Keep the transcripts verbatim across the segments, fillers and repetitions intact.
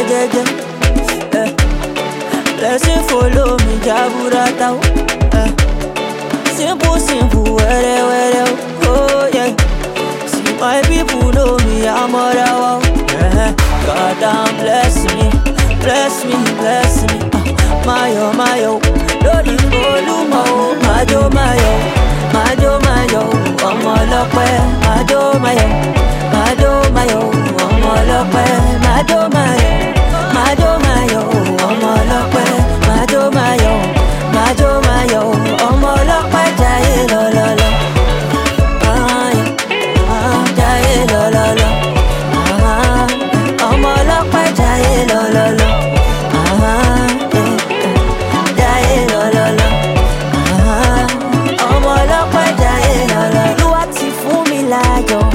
yeah, yeah. Eh. Blessing follow me, Jaburata. Eh. Simple, simple, where, where, oh yeah. See my people know me, I'm all out. Eh. God damn, bless me, bless me, bless me. Uh, my oh, my oh, Lord, follow my majo, my oh, majo, my oh, I'm all up, majo, my oh, majo, my oh, I'm all up, majo, my oh, majo, my oh, I'm all up, majo, my oh, majo, my oh, I'm all up, jai lo lo lo, ah ah, jai lo lo lo, ah, I'm all up, jai lo lo lo, ah, jai lo lo lo, ah, I'm all up, jai lo lo. Olúwa ti fún mi láyọ̀,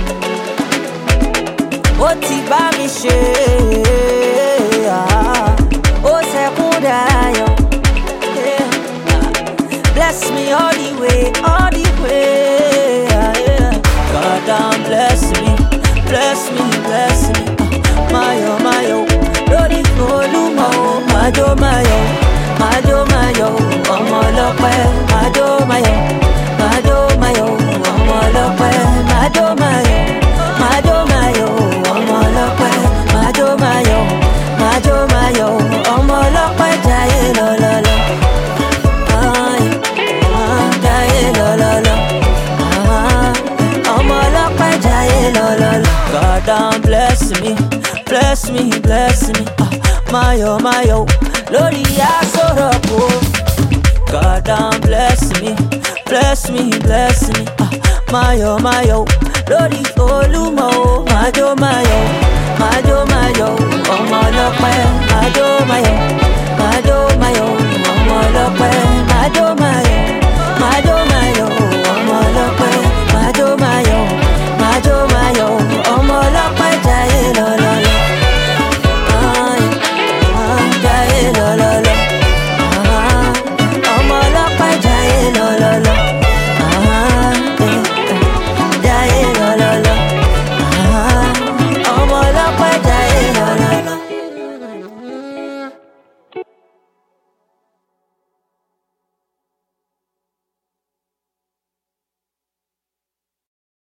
ó ti bá mi ṣe, ó ṣẹ́kún dayọ̀. Bless me all the way, all the way. Yeah. God damn, bless me, bless me, bless me. Uh, my oh, my oh, Lord, if you my oh, my oh, my oh, my oh, my oh, I'm all up, my oh, my oh, my oh, my oh, I'm all up, my oh, my oh, my oh, my oh, I'm all up, my oh, my oh, my oh, my oh, I'm all up, jai lo lo lo. God damn, bless me, bless me, bless me. Uh, my oh, my oh, Lord, I saw up. God damn, bless me, bless me, bless me. Uh, my oh, my oh, Lord, Olumo, my oh, my oh, my oh, my oh, oh my oh, my oh, my oh.